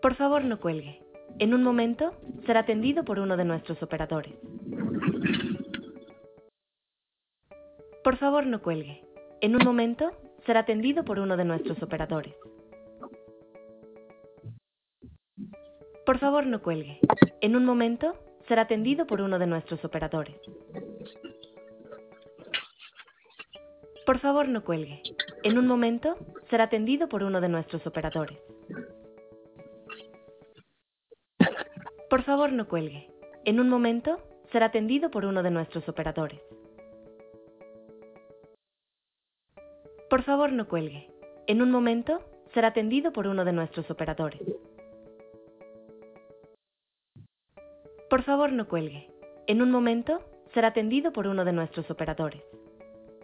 Por favor, no cuelgue. En un momento, será atendido por uno de nuestros operadores. Por favor, no cuelgue. En un momento, será atendido por uno de nuestros operadores. Por favor, no cuelgue. En un momento, será atendido por uno de nuestros operadores. Por favor, no cuelgue. En un momento, será atendido por uno de nuestros operadores. Por favor, no cuelgue. En un momento, será atendido por uno de nuestros operadores. Por favor, no cuelgue. En un momento, será atendido por uno de nuestros operadores. Por favor, no cuelgue. En un momento, será atendido por uno de nuestros operadores.